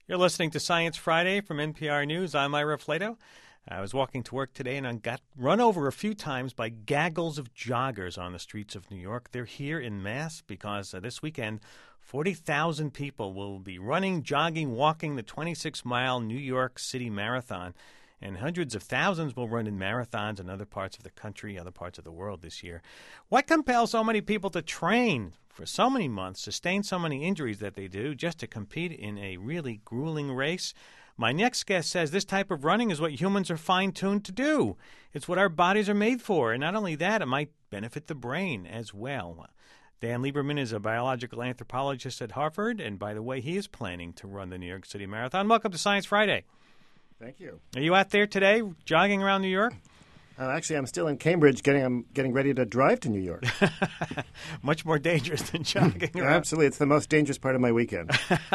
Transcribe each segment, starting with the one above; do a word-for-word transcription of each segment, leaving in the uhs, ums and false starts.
You're listening to Science Friday from N P R News. I'm Ira Flato. I was walking to work today and I got run over a few times by gaggles of joggers on the streets of New York. They're here in mass because uh, this weekend, forty thousand people will be running, jogging, walking the twenty-six mile New York City Marathon. And hundreds of thousands will run in marathons in other parts of the country, other parts of the world this year. What compels so many people to train for so many months, sustain so many injuries that they do, just to compete in a really grueling race? My next guest says this type of running is what humans are fine-tuned to do. It's what our bodies are made for. And not only that, it might benefit the brain as well. Dan Lieberman is a biological anthropologist at Harvard. And by the way, he is planning to run the New York City Marathon. Welcome to Science Friday. Thank you. Are you out there today, jogging around New York? Uh, actually, I'm still in Cambridge getting I'm getting ready to drive to New York. Much more dangerous than jogging around. Absolutely. It's the most dangerous part of my weekend.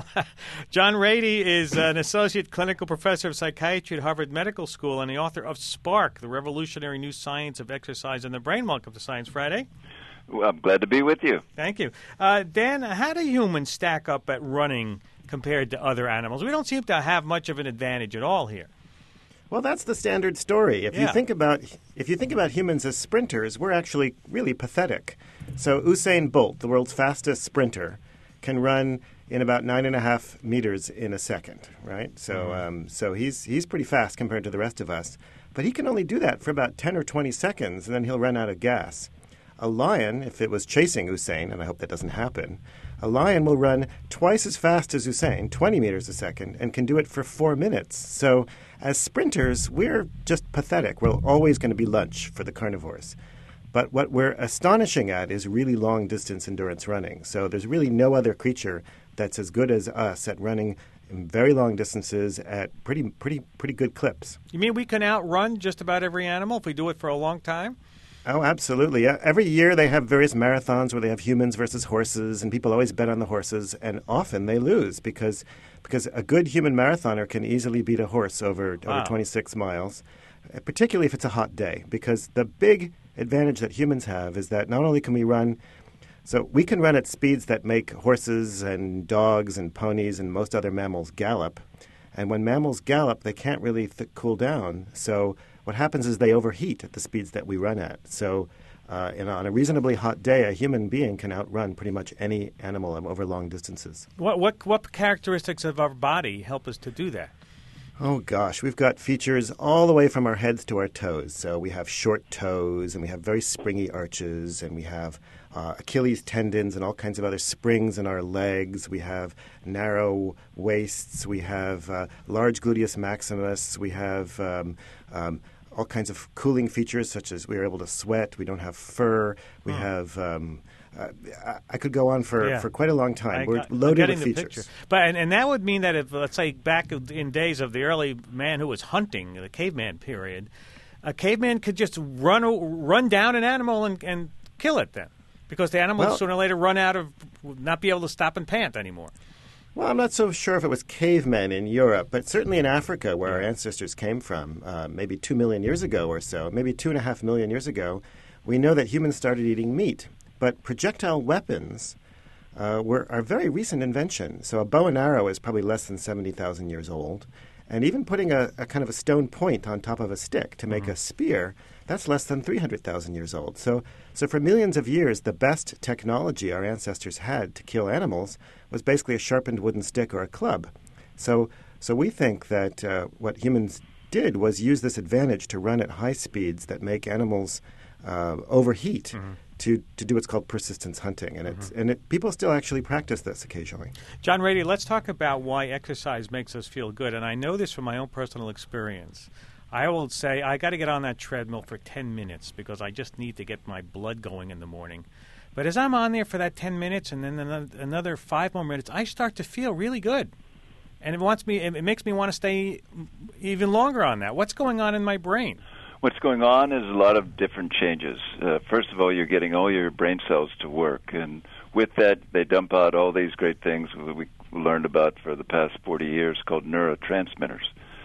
John Ratey is an associate clinical professor of psychiatry at Harvard Medical School and the author of Spark, the revolutionary new science of exercise in the brain. Welcome to Science Friday. Well, I'm glad to be with you. Thank you. Uh, Dan, how do humans stack up at running compared to other animals? We don't seem to have much of an advantage at all here. Well, that's the standard story. If yeah. you think about if you think about humans as sprinters, we're actually really pathetic. So Usain Bolt, the world's fastest sprinter, can run in about nine and a half meters in a second, right? So, mm-hmm. um, so he's he's pretty fast compared to the rest of us. But he can only do that for about ten or twenty seconds, and then he'll run out of gas. A lion, if it was chasing Usain, and I hope that doesn't happen, a lion will run twice as fast as Usain, twenty meters a second, and can do it for four minutes. So as sprinters, we're just pathetic. We're always going to be lunch for the carnivores. But what we're astonishing at is really long-distance endurance running. So there's really no other creature that's as good as us at running in very long distances at pretty, pretty, pretty good clips. You mean we can outrun just about every animal if we do it for a long time? Oh, absolutely. Yeah. Every year they have various marathons where they have humans versus horses, and people always bet on the horses, and often they lose because because a good human marathoner can easily beat a horse over, wow. over twenty-six miles, particularly if it's a hot day, because the big advantage that humans have is that not only can we run – so we can run at speeds that make horses and dogs and ponies and most other mammals gallop, and when mammals gallop, they can't really th- cool down, so – what happens is they overheat at the speeds that we run at. So uh, in, on a reasonably hot day, a human being can outrun pretty much any animal over long distances. What, what, what characteristics of our body help us to do that? Oh, gosh. We've got features all the way from our heads to our toes. So we have short toes, and we have very springy arches, and we have uh, Achilles tendons and all kinds of other springs in our legs. We have narrow waists. We have uh, large gluteus maximus. We have um, um, all kinds of cooling features, such as we are able to sweat. We don't have fur. We hmm. have... Um, Uh, I could go on for, yeah. for quite a long time. I We're got, loaded with features. Picture. But and, and that would mean that if, let's say, back in days of the early man who was hunting, the caveman period, a caveman could just run run down an animal and, and kill it then, because the animal well, would sooner or later run out of, not be able to stop and pant anymore. Well, I'm not so sure if it was cavemen in Europe, but certainly in Africa, where our ancestors came from, uh, maybe two million years ago or so, maybe two and a half million years ago, we know that humans started eating meat. But projectile weapons uh, were are a very recent invention. So a bow and arrow is probably less than seventy thousand years old. And even putting a, a kind of a stone point on top of a stick to make mm-hmm. a spear, that's less than three hundred thousand years old. So, so for millions of years, the best technology our ancestors had to kill animals was basically a sharpened wooden stick or a club. So, so we think that uh, what humans did was use this advantage to run at high speeds that make animals uh, overheat. Mm-hmm. To, to do what's called persistence hunting. And, it's, mm-hmm. and it, people still actually practice this occasionally. John Ratey, let's talk about why exercise makes us feel good. And I know this from my own personal experience. I will say I got to get on that treadmill for ten minutes because I just need to get my blood going in the morning. But as I'm on there for that ten minutes and then another five more minutes, I start to feel really good. And it wants me. It makes me want to stay even longer on that. What's going on in my brain? What's going on is a lot of different changes. Uh, first of all, you're getting all your brain cells to work, and with that, they dump out all these great things that we learned about for the past forty years called neurotransmitters.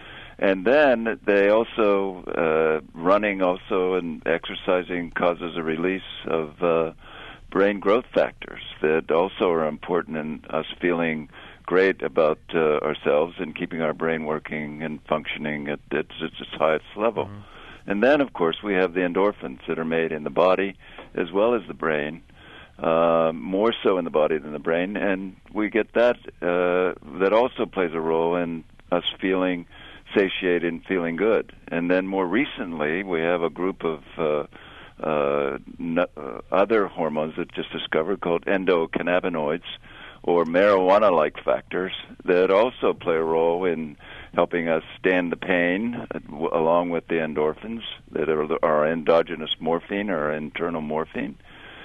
And then they also, uh, running also and exercising causes a release of uh, brain growth factors that also are important in us feeling great about uh, ourselves and keeping our brain working and functioning at, at its highest level. Mm-hmm. And then, of course, we have the endorphins that are made in the body as well as the brain, uh, more so in the body than the brain, and we get that. Uh, that also plays a role in us feeling satiated and feeling good. And then more recently, we have a group of uh, uh, n- uh, other hormones that just discovered called endocannabinoids, or marijuana-like factors, that also play a role in helping us stand the pain, uh, w- along with the endorphins that are our endogenous morphine or internal morphine.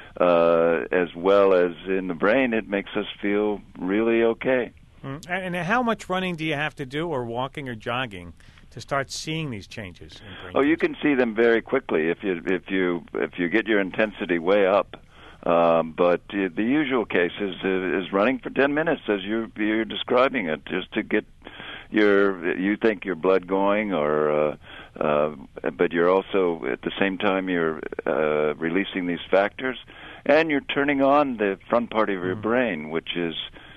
Uh, as well as in the brain, it makes us feel really okay. Mm. And how much running do you have to do, or walking or jogging, to start seeing these changes in brain? Oh, you can see them very quickly if you if you if you get your intensity way up. Um, but uh, the usual case is, uh, is running for ten minutes, as you're, you're describing it, just to get your you think your blood going, or uh, uh, but you're also at the same time you're uh, releasing these factors, and you're turning on the front part of your mm. brain, which is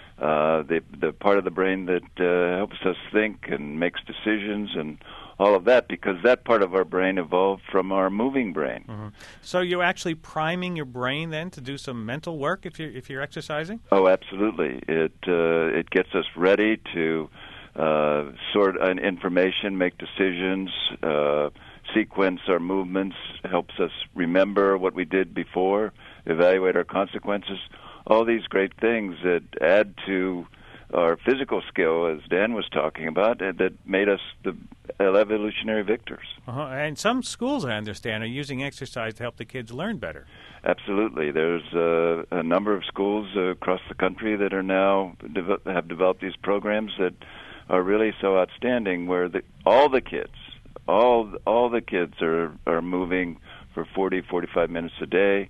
uh, the the part of the brain that uh, helps us think and makes decisions and all of that, because that part of our brain evolved from our moving brain. Mm-hmm. So you're actually priming your brain then to do some mental work if you're if you're exercising? Oh, absolutely. It uh, it gets us ready to uh, sort an information, make decisions, uh, sequence our movements, helps us remember what we did before, evaluate our consequences. All these great things that add to our physical skill, as Dan was talking about, that made us the evolutionary victors. Uh-huh. And some schools, I understand, are using exercise to help the kids learn better. Absolutely. There's uh, a number of schools uh, across the country that are now de- have developed these programs that are really so outstanding, where the, all the kids, all all the kids are are moving for forty, forty-five minutes a day.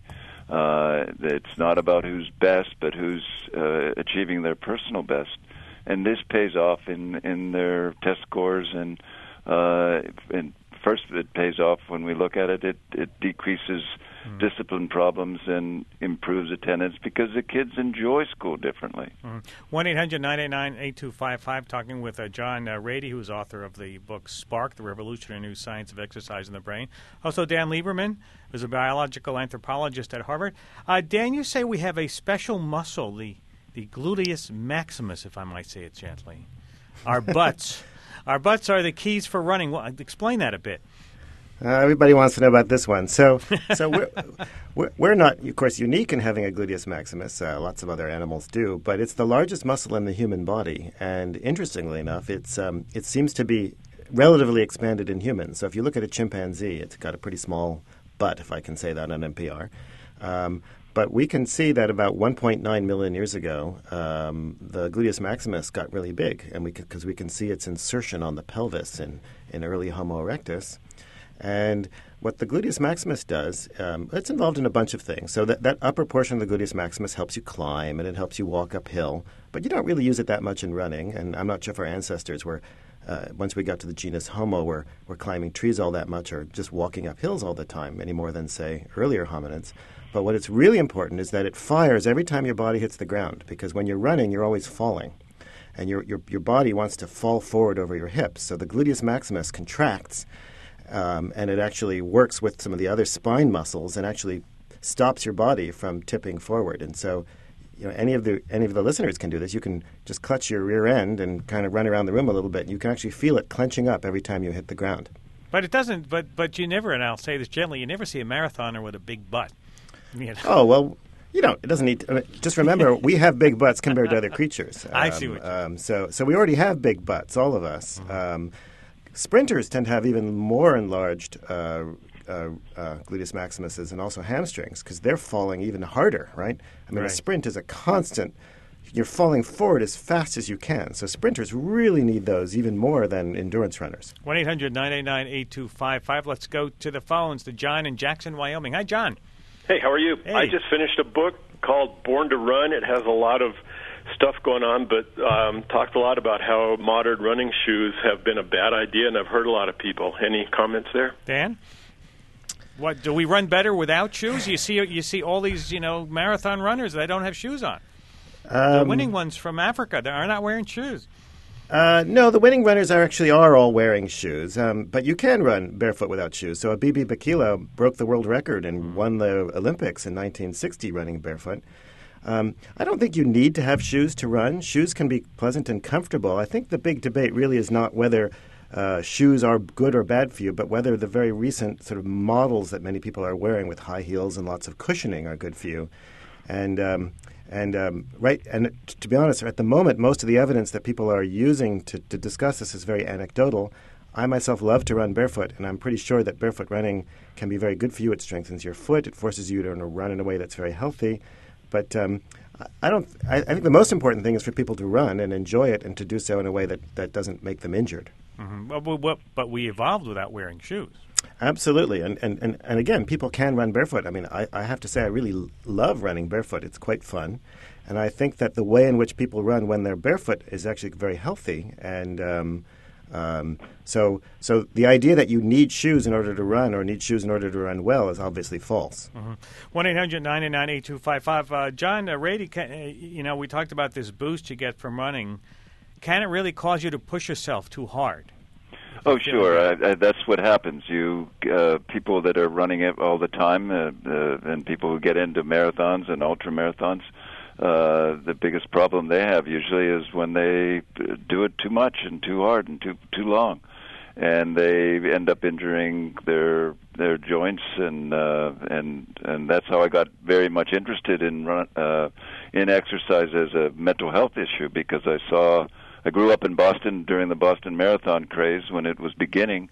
Uh, it's not about who's best, but who's uh, achieving their personal best, and this pays off in, in their test scores. And, uh, and first, it pays off when we look at it. It, it decreases mm. discipline problems and improves attendance because the kids enjoy school differently. one eight hundred nine eight nine eight two five five. Talking with uh, John uh, Rady, who's author of the book Spark: The Revolutionary New Science of Exercise in the Brain. Also, Dan Lieberman, who's a biological anthropologist at Harvard. Uh, Dan, you say we have a special muscle, the the gluteus maximus, if I might say it gently. Our butts, our butts are the keys for running. Well, explain that a bit. Uh, everybody wants to know about this one. So, so we're, we're we're not, of course, unique in having a gluteus maximus. Uh, lots of other animals do, but it's the largest muscle in the human body. And interestingly enough, it's um, it seems to be relatively expanded in humans. So, if you look at a chimpanzee, it's got a pretty small butt, if I can say that on N P R. Um, but we can see that about one point nine million years ago, um, the gluteus maximus got really big, and we because we can see its insertion on the pelvis in, in early Homo erectus. And what the gluteus maximus does, um, it's involved in a bunch of things. So that, that upper portion of the gluteus maximus helps you climb, and it helps you walk uphill. But you don't really use it that much in running, and I'm not sure if our ancestors were, uh, once we got to the genus Homo, were, were climbing trees all that much or just walking up hills all the time, any more than, say, earlier hominids. But what it's really important is that it fires every time your body hits the ground, because when you're running, you're always falling. And your, your, your body wants to fall forward over your hips. So the gluteus maximus contracts, um, and it actually works with some of the other spine muscles and actually stops your body from tipping forward. And so, you know, any of the any of the listeners can do this. You can just clutch your rear end and kind of run around the room a little bit. You can actually feel it clenching up every time you hit the ground. But it doesn't. But but you never, and I'll say this gently, you never see a marathoner with a big butt. You know? Oh well. You know, it doesn't need to, I mean, just remember, we have big butts compared to other creatures. Um, I see what you mean. Um, so, so we already have big butts, all of us. Mm-hmm. Um, sprinters tend to have even more enlarged uh, uh, uh, gluteus maximuses and also hamstrings because they're falling even harder, right? I mean, right. A sprint is a constant. You're falling forward as fast as you can. So sprinters really need those even more than endurance runners. one eight hundred nine eight nine eight two five five. Let's go to the phones to John in Jackson, Wyoming. Hi, John. Hey, how are you? Hey. I just finished a book called Born to Run. It has a lot of stuff going on, but um, talked a lot about how modern running shoes have been a bad idea, and I've heard a lot of people. Any comments there? Dan? What, do we run better without shoes? You see you see all these, you know, marathon runners, they don't have shoes on. the Um, winning ones from Africa, they are not wearing shoes. Uh, no, the winning runners are actually are all wearing shoes, um, but you can run barefoot without shoes. So Abibi Bikila broke the world record and won the Olympics in nineteen sixty running barefoot. Um, I don't think you need to have shoes to run. Shoes can be pleasant and comfortable. I think the big debate really is not whether uh, shoes are good or bad for you, but whether the very recent sort of models that many people are wearing with high heels and lots of cushioning are good for you. And um, and um, right, and t- to be honest, at the moment, most of the evidence that people are using to, to discuss this is very anecdotal. I myself love to run barefoot, and I'm pretty sure that barefoot running can be very good for you. It strengthens your foot. It forces you to run in a way that's very healthy. But um, I don't. I, I think the most important thing is for people to run and enjoy it, and to do so in a way that, that doesn't make them injured. Mm-hmm. Well, well, well, but we evolved without wearing shoes. Absolutely. And, and, and, and again, people can run barefoot. I mean, I, I have to say I really l- love running barefoot. It's quite fun. And I think that the way in which people run when they're barefoot is actually very healthy. And um, um, so so the idea that you need shoes in order to run or need shoes in order to run well is obviously false. one eight hundred nine nine eight two five five. Uh, John uh, Rady, can, uh, you know, we talked about this boost you get from running. Can it really cause you to push yourself too hard? Oh, sure. I, I, that's what happens. You uh, people that are running it all the time, uh, uh, and people who get into marathons and ultra marathons, uh, the biggest problem they have usually is when they do it too much and too hard and too too long, and they end up injuring their their joints, and uh, and and that's how I got very much interested in run, uh, in exercise as a mental health issue, because I saw. I grew up in Boston during the Boston Marathon craze when it was beginning,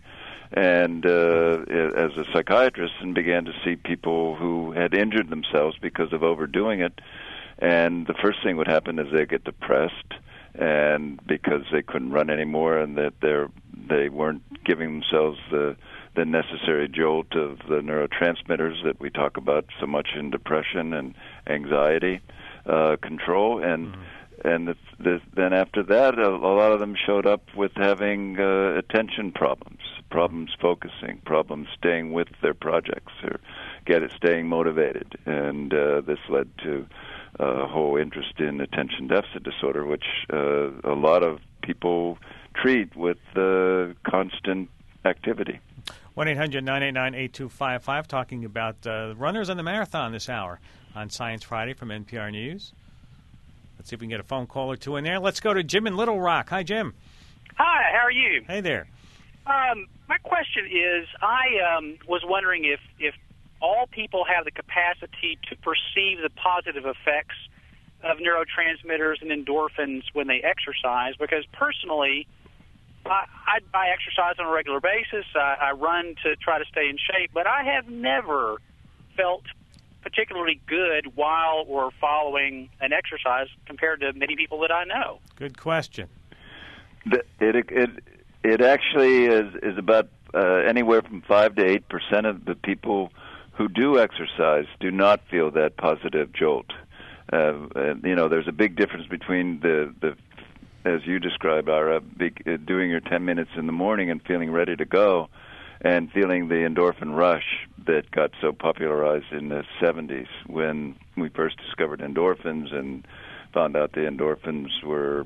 and uh, as a psychiatrist, and began to see people who had injured themselves because of overdoing it. And the first thing would happen is they get depressed, and because they couldn't run anymore, and that they're they weren't giving themselves the the necessary jolt of the neurotransmitters that we talk about so much in depression and anxiety uh, control, and. Mm-hmm. And the, the, then after that, a, a lot of them showed up with having uh, attention problems, problems focusing, problems staying with their projects, or get it staying motivated. And uh, this led to a whole interest in attention deficit disorder, which uh, a lot of people treat with uh, constant activity. one eight hundred nine eight nine eight two five five, talking about uh, runners on the marathon this hour on Science Friday from N P R News. Let's see if we can get a phone call or two in there. Let's go to Jim in Little Rock. Hi, Jim. Hi, how are you? Hey there. Um, my question is, I um, was wondering if, if all people have the capacity to perceive the positive effects of neurotransmitters and endorphins when they exercise, because personally, I, I, I exercise on a regular basis. I, I run to try to stay in shape, but I have never felt particularly good while or following an exercise compared to many people that I know. Good question. The, it it it actually is is about uh, anywhere from five to eight percent of the people who do exercise do not feel that positive jolt. Uh, and, you know, there's a big difference between the the as you described, Ira, big, uh, doing your ten minutes in the morning and feeling ready to go, and feeling the endorphin rush that got so popularized in the seventies when we first discovered endorphins and found out the endorphins were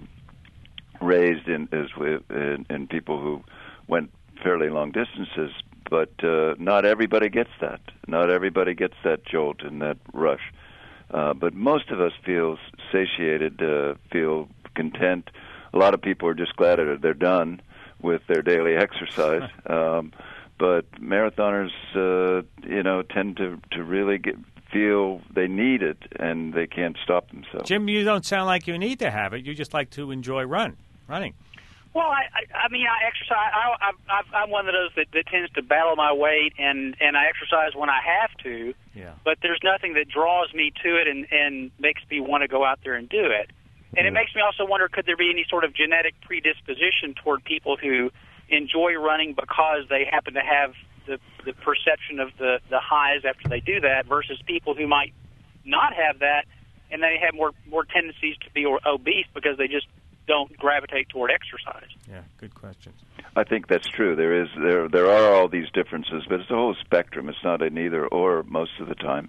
raised in as in, in people who went fairly long distances. But uh, not everybody gets that. Not everybody gets that jolt and that rush. Uh, but most of us feel satiated, uh, feel content. A lot of people are just glad that they're done with their daily exercise. Um, But marathoners, uh, you know, tend to, to really get, feel they need it, and they can't stop themselves. Jim, you don't sound like you need to have it. You just like to enjoy run, running. Well, I, I, I mean, I exercise. I, I, I'm one of those that, that tends to battle my weight, and, and I exercise when I have to. Yeah. But there's nothing that draws me to it and, and makes me want to go out there and do it. And mm-hmm. It makes me also wonder, could there be any sort of genetic predisposition toward people who enjoy running because they happen to have the, the perception of the, the highs after they do that, versus people who might not have that and they have more, more tendencies to be obese because they just don't gravitate toward exercise? Yeah, good question. I think that's true. There is there there are all these differences, but it's a whole spectrum. It's not an either or most of the time.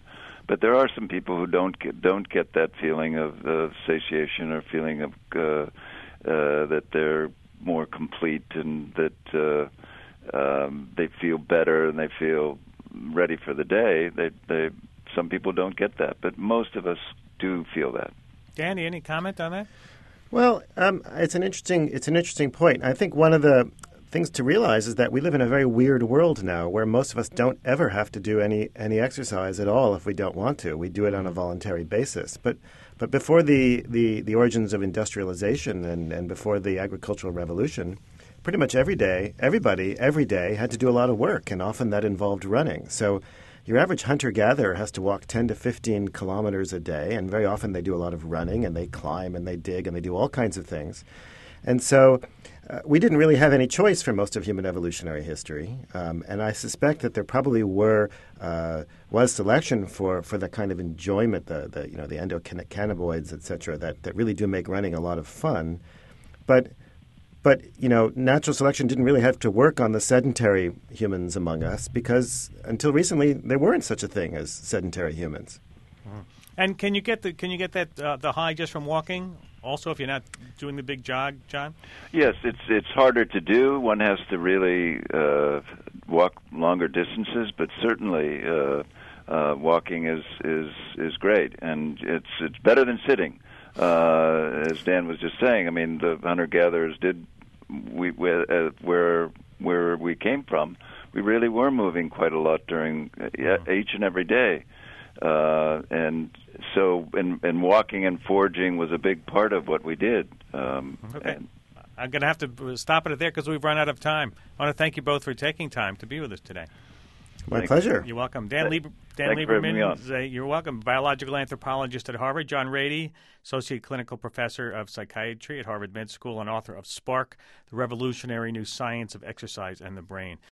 But there are some people who don't get don't get that feeling of uh, satiation or feeling of uh, uh, that they're more complete and that uh, um, they feel better and they feel ready for the day. They they some people don't get that, but most of us do feel that. Danny, any comment on that? Well, um, it's an interesting it's an interesting point. I think one of the things to realize is that we live in a very weird world now where most of us don't ever have to do any any exercise at all if we don't want to. We do it on a voluntary basis. But but before the, the, the origins of industrialization and, and before the agricultural revolution, pretty much every day, everybody, every day had to do a lot of work, and often that involved running. So your average hunter-gatherer has to walk ten to fifteen kilometers a day, and very often they do a lot of running, and they climb, and they dig, and they do all kinds of things. And so uh, we didn't really have any choice for most of human evolutionary history, um, and I suspect that there probably were uh, was selection for, for the kind of enjoyment, the, the you know the endocannabinoids, et cetera, that, that really do make running a lot of fun. But But, you know, natural selection didn't really have to work on the sedentary humans among us because until recently there weren't such a thing as sedentary humans. Mm-hmm. And can you get the can you get that uh, the high just from walking? Also, if you're not doing the big jog, John? Yes, it's it's harder to do. One has to really uh, walk longer distances, but certainly uh, uh, walking is, is is great, and it's it's better than sitting. Uh, as Dan was just saying, I mean, the hunter-gatherers did. We, we uh, where where we came from, we really were moving quite a lot during uh, each and every day, uh, and so and, and walking and foraging was a big part of what we did. Um, okay, and, I'm going to have to stop it there because we've run out of time. I want to thank you both for taking time to be with us today. My Thank pleasure. You're welcome. Dan, Lieber, Dan Thank you for having me Lieberman, on. uh, you're welcome. Biological anthropologist at Harvard. John Rady, Associate Clinical Professor of Psychiatry at Harvard Med School and author of Spark, The Revolutionary New Science of Exercise and the Brain.